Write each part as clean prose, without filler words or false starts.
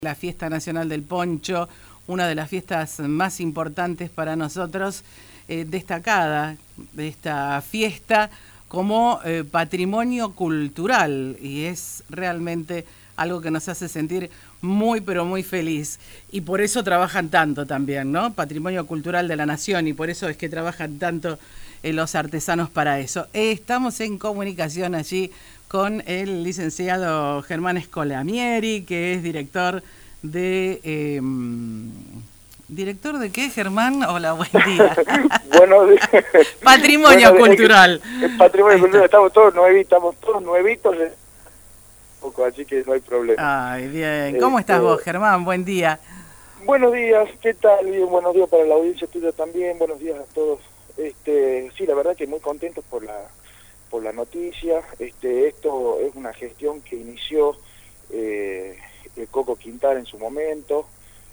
La Fiesta Nacional del Poncho, una de las fiestas más importantes para nosotros, destacada de esta fiesta como patrimonio cultural, y es realmente algo que nos hace sentir muy pero muy feliz, y por eso trabajan tanto también, ¿no? Patrimonio cultural de la nación, y por eso es que trabajan tanto los artesanos para eso. Estamos en comunicación allí con el licenciado Germán Scolamieri, que es director de... ¿Director de qué, Germán? Hola, buen día. Buenos días. Patrimonio cultural. El patrimonio cultural, estamos todos nuevitos, poco, así que no hay problema. Ay, bien. ¿Cómo estás vos, Germán? Buen día. Buenos días, ¿qué tal? Bien, buenos días para la audiencia tuya también, buenos días a todos. Sí, la verdad que muy contentos por la noticia. Esto es una gestión que inició el Coco Quintal en su momento.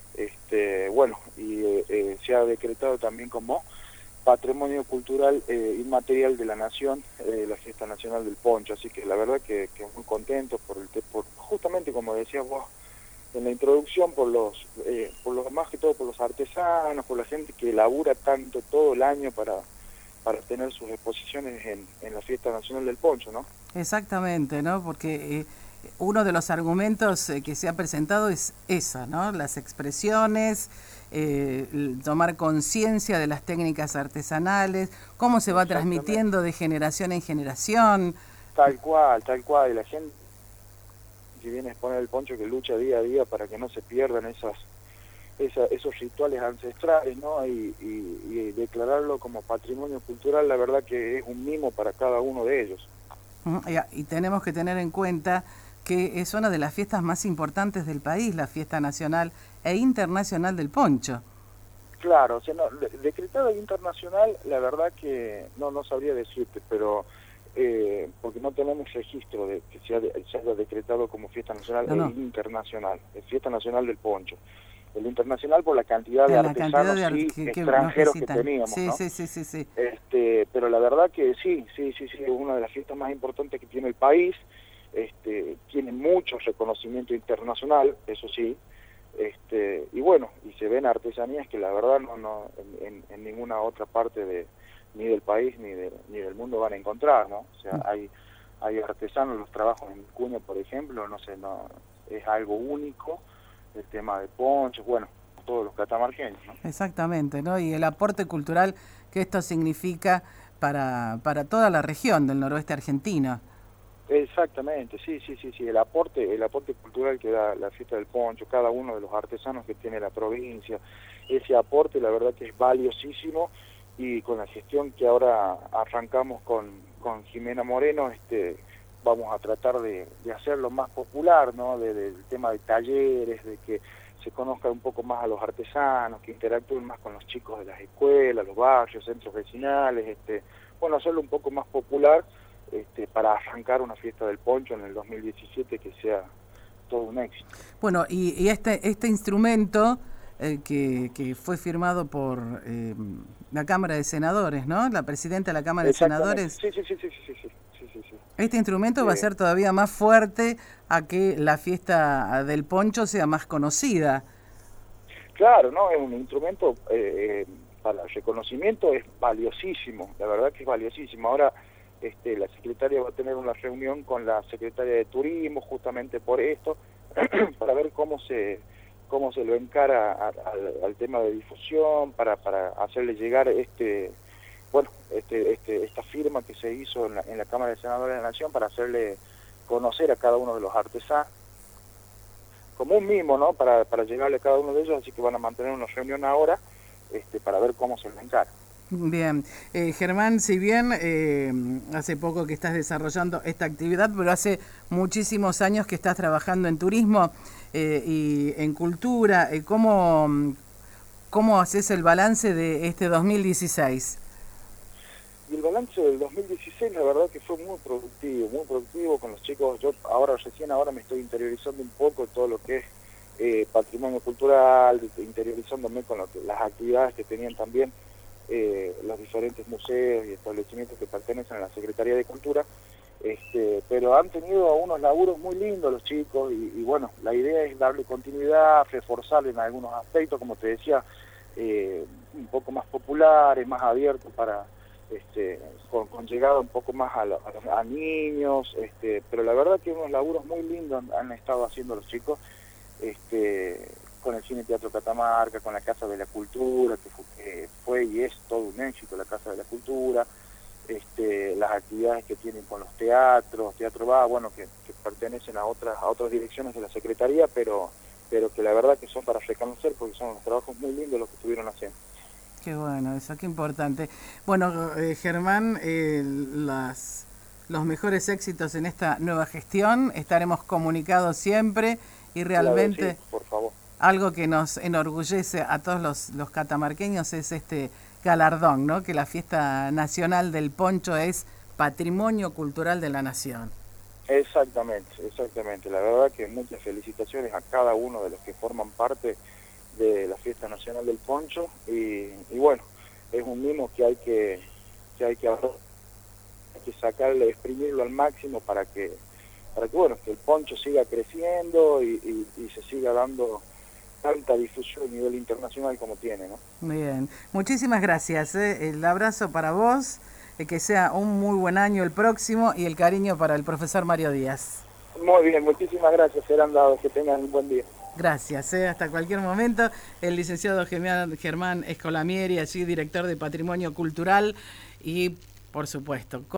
Se ha decretado también como Patrimonio Cultural Inmaterial de la Nación, la Fiesta Nacional del Poncho, así que la verdad que muy contentos por justamente como decías vos en la introducción, por los más que todo por los artesanos, por la gente que labura tanto todo el año para tener sus exposiciones en la Fiesta Nacional del Poncho, ¿no? Exactamente, ¿no? Porque uno de los argumentos que se ha presentado es esa, ¿no? Las expresiones, tomar conciencia de las técnicas artesanales, cómo se va transmitiendo de generación en generación. Tal cual, y la gente que viene a exponer el poncho, que lucha día a día para que no se pierdan esos rituales ancestrales, ¿no? Y declararlo como patrimonio cultural, la verdad que es un mimo para cada uno de ellos. Y tenemos que tener en cuenta que es una de las fiestas más importantes del país, la fiesta nacional e internacional del poncho. Claro, o sea, no, decretada internacional, la verdad que no sabría decirte, pero porque no tenemos registro de que se haya decretado como fiesta nacional internacional, es fiesta nacional del poncho. El internacional por la cantidad de artesanos extranjeros que teníamos, sí, ¿no? Sí. Pero la verdad que sí, es una de las fiestas más importantes que tiene el país. Tiene mucho reconocimiento internacional, eso sí, y se ven artesanías que la verdad no en ninguna otra parte ni del país ni del mundo van a encontrar, ¿no? O sea, hay artesanos, los trabajos en Vicuña, por ejemplo, es algo único, el tema de ponchos, todos los catamarqueños, ¿no? Exactamente, ¿no? Y el aporte cultural que esto significa para toda la región del noroeste argentino. Exactamente, sí, el aporte cultural que da la fiesta del poncho, cada uno de los artesanos que tiene la provincia, ese aporte la verdad que es valiosísimo, y con la gestión que ahora arrancamos con Jimena Moreno, vamos a tratar de hacerlo más popular, ¿no? Del tema de talleres, de que se conozca un poco más a los artesanos, que interactúen más con los chicos de las escuelas, los barrios, centros vecinales, hacerlo un poco más popular, para arrancar una fiesta del poncho en el 2017 que sea todo un éxito. Bueno, y este instrumento que fue firmado por la Cámara de Senadores, ¿no? La presidenta de la Cámara de Senadores. Sí. Este instrumento va a ser todavía más fuerte a que la fiesta del poncho sea más conocida. Claro, ¿no? Es un instrumento para el reconocimiento, es valiosísimo, la verdad que es valiosísimo. Ahora la secretaria va a tener una reunión con la secretaria de Turismo justamente por esto, para ver cómo se lo encara al tema de difusión, para hacerle llegar esta firma que se hizo en la Cámara de Senadores de la Nación, para hacerle conocer a cada uno de los artesanos como un mimo, ¿no? Para llegarle a cada uno de ellos, así que van a mantener una reunión ahora para ver cómo se lo encara. Bien, Germán, si bien hace poco que estás desarrollando esta actividad, pero hace muchísimos años que estás trabajando en turismo y en cultura, ¿cómo haces el balance de este 2016? Y el balance del 2016 la verdad que fue muy productivo con los chicos. Yo recién ahora me estoy interiorizando un poco en todo lo que es patrimonio cultural, interiorizándome con las actividades que tenían también los diferentes museos y establecimientos que pertenecen a la Secretaría de Cultura, Pero han tenido unos laburos muy lindos los chicos y bueno, la idea es darle continuidad, reforzarle en algunos aspectos, como te decía, un poco más populares, más abiertos para con llegada un poco más a niños, pero la verdad que unos laburos muy lindos han estado haciendo los chicos, con el Cine Teatro Catamarca, con la Casa de la Cultura, que fue y es todo un éxito la Casa de la Cultura, las actividades que tienen con los teatros, Teatro Va, bueno, que pertenecen a otras direcciones de la Secretaría, pero que la verdad que son para reconocer porque son unos trabajos muy lindos los que estuvieron haciendo. Qué bueno, eso, qué importante. Bueno, Germán, los mejores éxitos en esta nueva gestión, estaremos comunicados siempre y realmente Claro, sí, por favor. Algo que nos enorgullece a todos los catamarqueños es este galardón, ¿no? Que la Fiesta Nacional del Poncho es Patrimonio Cultural de la Nación. Exactamente. La verdad que muchas felicitaciones a cada uno de los que forman parte de la Fiesta Nacional del Poncho y bueno, es un mimo que hay que sacarle, exprimirlo al máximo para que bueno, que el poncho siga creciendo y se siga dando tanta difusión a nivel internacional como tiene, ¿no? Bien, muchísimas gracias. El abrazo para vos, que sea un muy buen año el próximo y el cariño para el profesor Mario Díaz. Muy bien, muchísimas gracias, serán dados, que tengan un buen día. Gracias, hasta cualquier momento. El licenciado Germán Escolamieri, allí director de Patrimonio Cultural y, por supuesto,